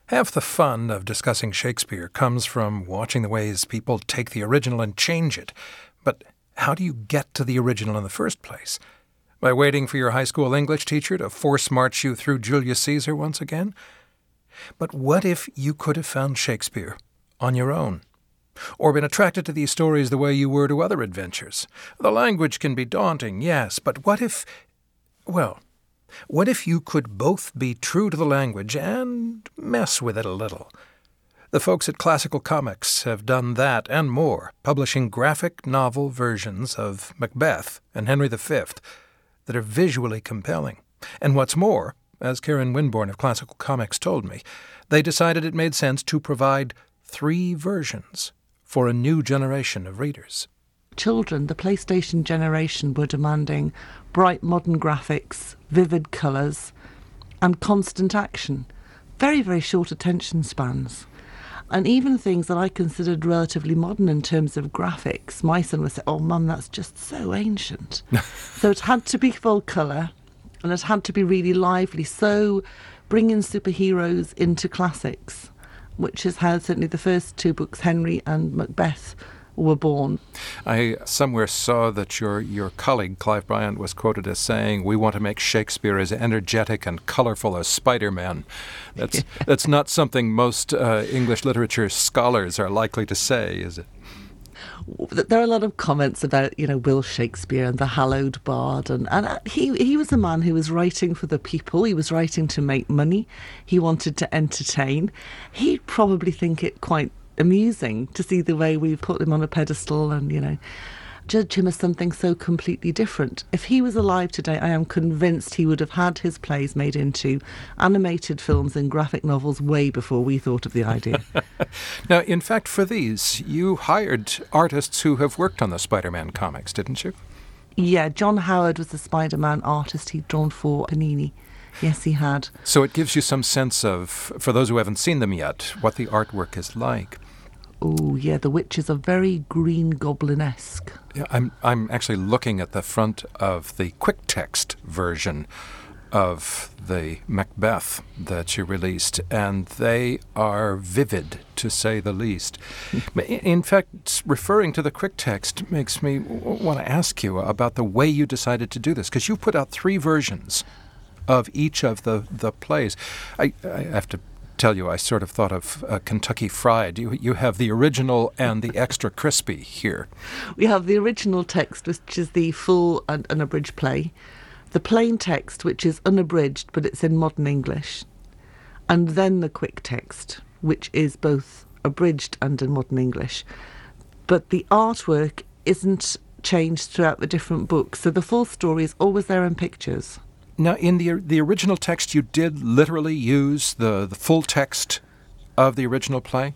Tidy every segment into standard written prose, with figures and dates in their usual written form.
Half the fun of discussing Shakespeare comes from watching the ways people take the original and change it. But how do you get to the original in the first place? By waiting for your high school English teacher to force-march you through Julius Caesar once again? But what if you could have found Shakespeare on your own? Or been attracted to these stories the way you were to other adventures? The language can be daunting, yes, but what if you could both be true to the language and mess with it a little? The folks at Classical Comics have done that and more, publishing graphic novel versions of Macbeth and Henry V that are visually compelling. And what's more, as Karen Winborn of Classical Comics told me, they decided it made sense to provide 3 versions for a new generation of readers. Children, the PlayStation generation, were demanding bright modern graphics, vivid colours, and constant action. Very, very short attention spans. And even things that I considered relatively modern in terms of graphics, my son would say, "Oh, Mum, that's just so ancient." So it had to be full colour, and it had to be really lively. So bringing superheroes into classics, which is how certainly the first 2 books, Henry and Macbeth, were born. I somewhere saw that your colleague, Clive Bryant, was quoted as saying, "We want to make Shakespeare as energetic and colourful as Spider-Man." That's not something most English literature scholars are likely to say, is it? There are a lot of comments about, Will Shakespeare and the hallowed bard, and he was a man who was writing for the people. He was writing to make money. He wanted to entertain. He'd probably think it quite amusing to see the way we've put him on a pedestal and, judge him as something so completely different. If he was alive today, I am convinced he would have had his plays made into animated films and graphic novels way before we thought of the idea. Now, in fact, for these, you hired artists who have worked on the Spider-Man comics, didn't you? Yeah, John Howard was the Spider-Man artist. He'd drawn for Panini. Yes, he had. So it gives you some sense of, for those who haven't seen them yet, what the artwork is like. Oh, yeah, the witches are very Green Goblin-esque. Yeah, I'm actually looking at the front of the quick text version of the Macbeth that you released, and they are vivid, to say the least. In fact, referring to the quick text makes me want to ask you about the way you decided to do this, because you put out 3 versions of each of the plays. I have to tell you, I sort of thought of Kentucky Fried. You have the original and the extra crispy here. We have the original text, which is the full and unabridged play, the plain text, which is unabridged, but it's in modern English, and then the quick text, which is both abridged and in modern English. But the artwork isn't changed throughout the different books, so the full story is always there in pictures. Now, in the original text, you did literally use the full text of the original play?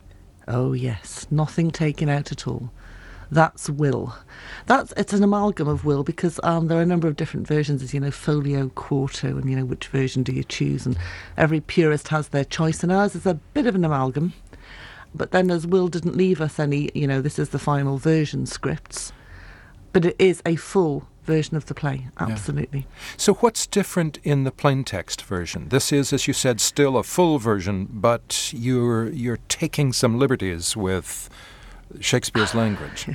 Oh, yes. Nothing taken out at all. That's Will. It's an amalgam of Will, because there are a number of different versions, as folio, quarto, and, which version do you choose? And every purist has their choice, and ours is a bit of an amalgam. But then, as Will didn't leave us any, this is the final version scripts, but it is a full version of the play, absolutely. Yeah. So what's different in the plain text version? This is, as you said, still a full version, but you're taking some liberties with Shakespeare's language.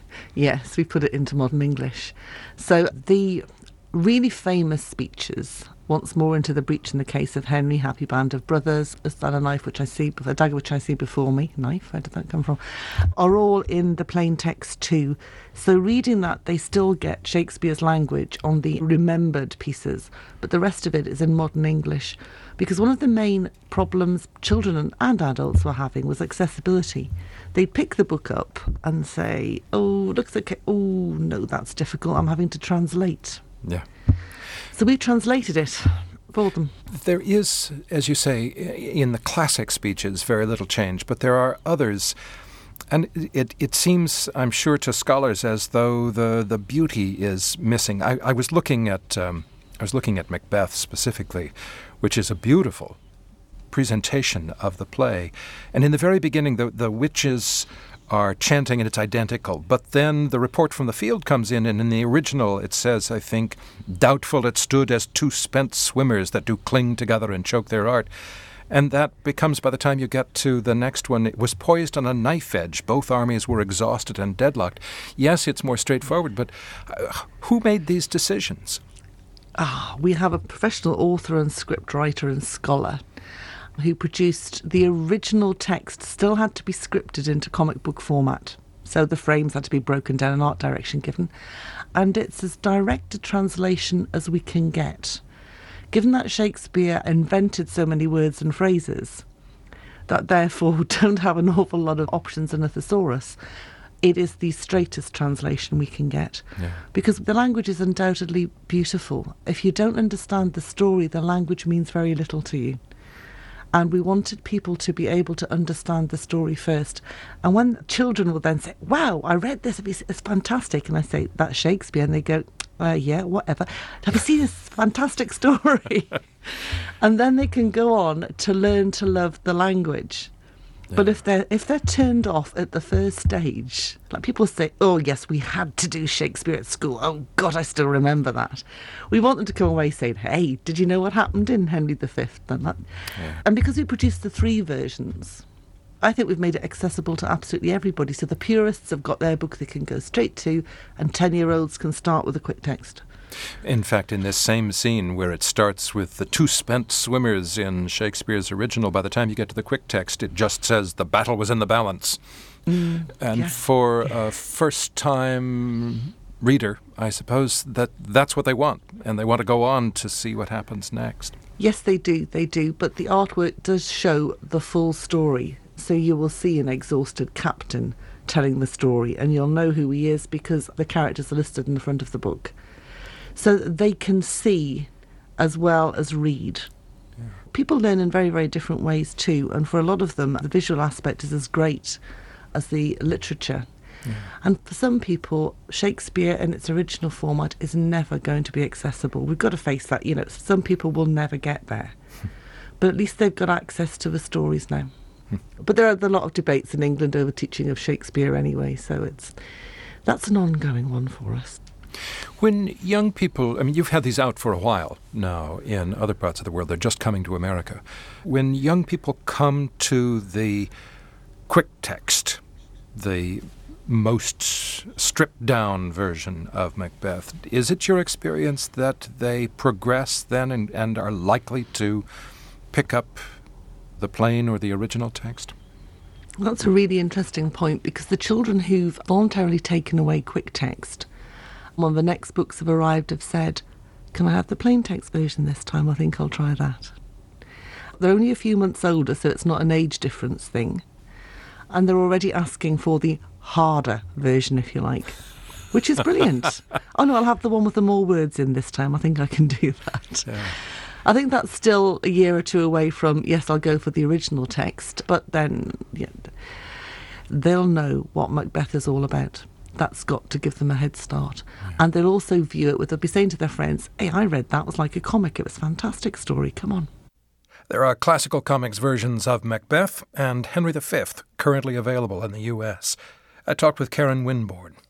Yes, we put it into modern English. So the really famous speeches, once more into the breach in the case of Henry, happy band of brothers, is that a knife which I see, a dagger which I see before me, knife, where did that come from, are all in the plain text too. So reading that, they still get Shakespeare's language on the remembered pieces, but the rest of it is in modern English. Because one of the main problems children and adults were having was accessibility. They'd pick the book up and say, "Oh, looks okay. Oh, no, that's difficult. I'm having to translate." Yeah. So we translated it for them. There is, as you say, in the classic speeches, very little change, but there are others. And it seems, I'm sure, to scholars as though the beauty is missing. I was looking at Macbeth specifically, which is a beautiful presentation of the play. And in the very beginning, the witches are chanting and it's identical. But then the report from the field comes in, and in the original it says, I think, "Doubtful it stood as 2 spent swimmers that do cling together and choke their art." And that becomes, by the time you get to the next one, it was poised on a knife edge. Both armies were exhausted and deadlocked. Yes, it's more straightforward, but who made these decisions? We have a professional author and scriptwriter and scholar who produced the original text, still had to be scripted into comic book format. So the frames had to be broken down and art direction given. And it's as direct a translation as we can get. Given that Shakespeare invented so many words and phrases that therefore don't have an awful lot of options in a thesaurus, it is the straightest translation we can get. Yeah. Because the language is undoubtedly beautiful. If you don't understand the story, the language means very little to you. And we wanted people to be able to understand the story first. And when children will then say, wow, I read this, it's fantastic. And I say, that's Shakespeare. And they go, yeah, whatever. Have you seen this fantastic story? And then they can go on to learn to love the language. Yeah. But if they're turned off at the first stage, like people say, oh yes, we had to do Shakespeare at school. Oh God, I still remember that. We want them to come away saying, hey, did you know what happened in Henry V? And that. Yeah. And because we produced the 3 versions, I think we've made it accessible to absolutely everybody. So the purists have got their book they can go straight to, and 10-year-olds can start with a quick text. In fact, in this same scene where it starts with the 2 spent swimmers in Shakespeare's original, by the time you get to the quick text, it just says the battle was in the balance. For a first-time reader, I suppose, that's what they want, and they want to go on to see what happens next. Yes, they do, but the artwork does show the full story. So you will see an exhausted captain telling the story, and you'll know who he is because the characters are listed in the front of the book. So they can see as well as read. Yeah. People learn in very, very different ways too, and for a lot of them, the visual aspect is as great as the literature. Yeah. And for some people, Shakespeare in its original format is never going to be accessible. We've got to face that. Some people will never get there. But at least they've got access to the stories now. But there are a lot of debates in England over teaching of Shakespeare anyway, so that's an ongoing one for us. When young people, you've had these out for a while now in other parts of the world, they're just coming to America. When young people come to the quick text, the most stripped-down version of Macbeth, is it your experience that they progress then and are likely to pick up the plain or the original text? That's a really interesting point, because the children who've voluntarily taken away quick text, when the next books have arrived, have said, can I have the plain text version this time? I think I'll try that. They're only a few months older, so it's not an age difference thing. And they're already asking for the harder version, if you like, which is brilliant. Oh no, I'll have the one with the more words in this time. I think I can do that. Yeah. I think that's still a year or 2 away from, yes, I'll go for the original text, but then they'll know what Macbeth is all about. That's got to give them a head start. Yeah. And they'll also view it they'll be saying to their friends, hey, I read that, it was like a comic, it was a fantastic story, come on. There are classical comics versions of Macbeth and Henry V currently available in the US. I talked with Karen Winborn.